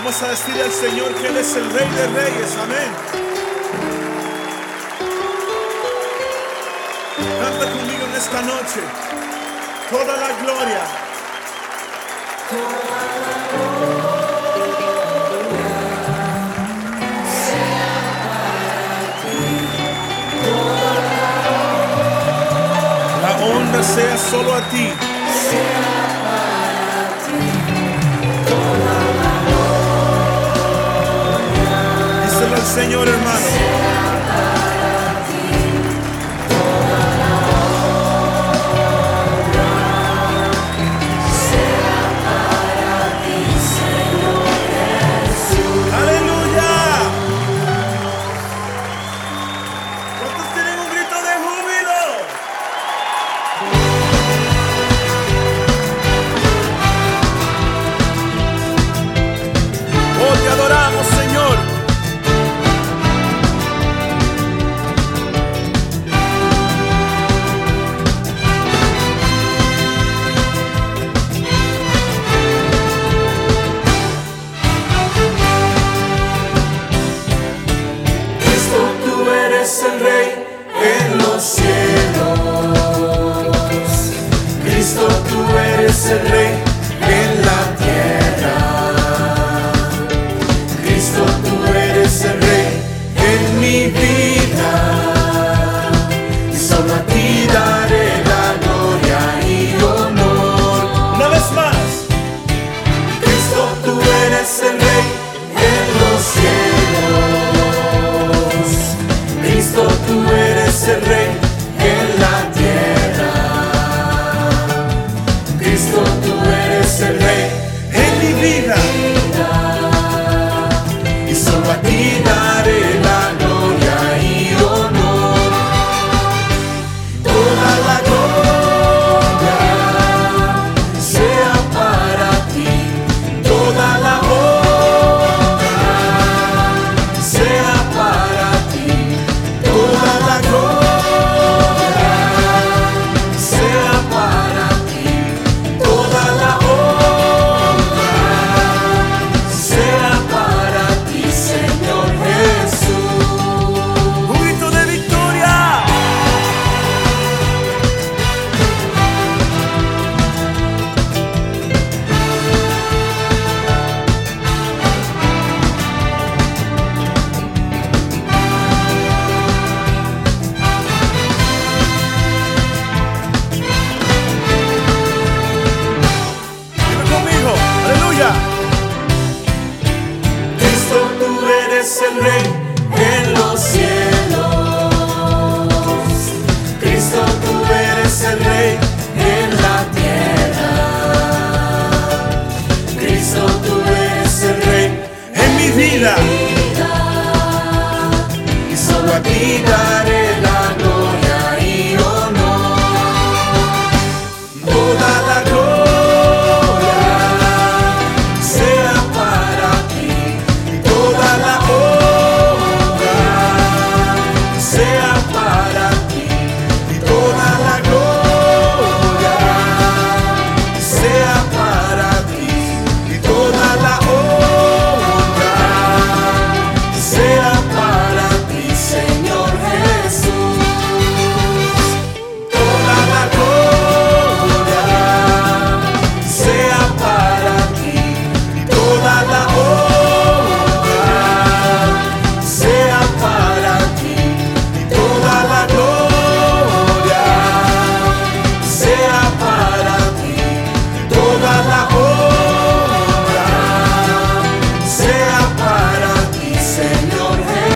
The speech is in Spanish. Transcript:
Vamos a decirle al Señor que Él es el Rey de Reyes, amén. Canta conmigo en esta noche. Toda la gloria. La honra sea solo a ti. Díselo al Señor, hermano. Te adoramos, Señor. Cristo, tú eres el Rey en los cielos. Cristo, tú eres el Rey